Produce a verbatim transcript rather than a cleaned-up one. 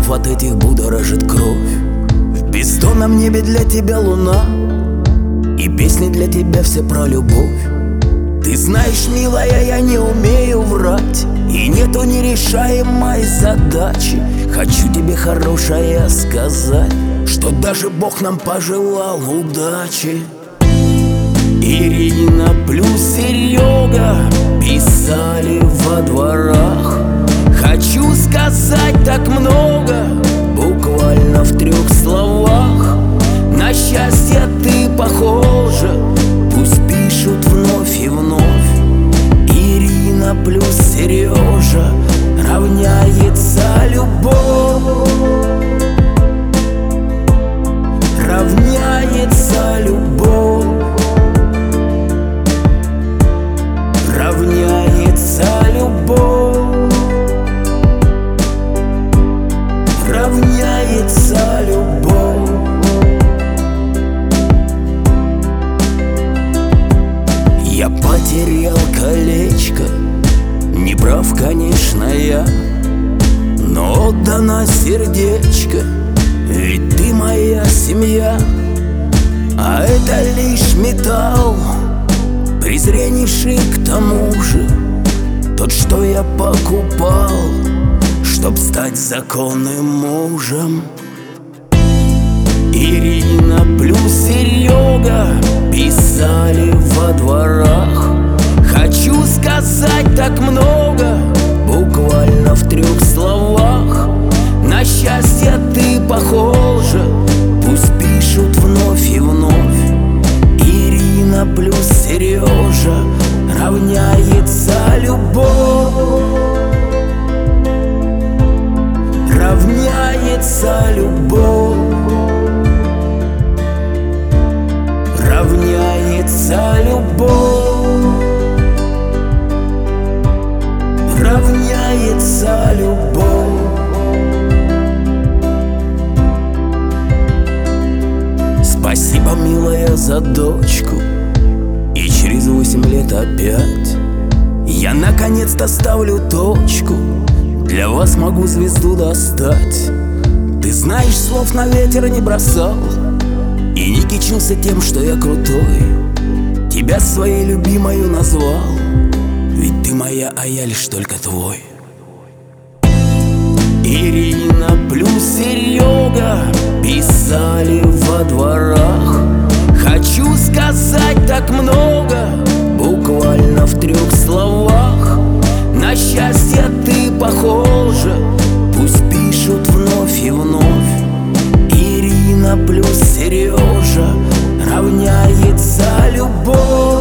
слов от этих будоражит кровь. В бездонном небе для тебя луна, и песни для тебя все про любовь. Ты знаешь, милая, я не умею врать, и нету нерешаемой задачи. Хочу тебе хорошее сказать, что даже Бог нам пожелал удачи. Ирина плюс Серега писали во дворах. Хочу сказать так много, буквально в трех словах. На счастье ты похожа, пусть пишут вновь и вновь. Ирина плюс Сережа равняется любовь. Равняется любовь. Равняется любовь. Равняется любовь. Я потерял колечко, не прав, конечно, я, но отдано сердечко, ведь ты моя семья. А это лишь металл, презреннейший к тому же, тот, что я покупал, чтоб стать законным мужем. Ирина плюс Серега писали во дворах. Хочу сказать так много, буквально в трех словах. На счастье ты похожа, пусть пишут вновь и вновь. Ирина плюс Сережа равняется любовь. Равняется любовь. Равняется любовь. Равняется любовь. Спасибо, милая, за дочку. И через восемь лет опять я наконец-то ставлю точку. Для вас могу звезду достать. Ты знаешь, слов на ветер не бросал и не кичился тем, что я крутой. Тебя своей любимою назвал, ведь ты моя, а я лишь только твой. Ирина плюс Серега писали во дворах. Хочу сказать так много, буквально в трех словах. На счастье ты похожа, пусть пишут вновь и вновь. Ирина плюс Сережа равняется любовь.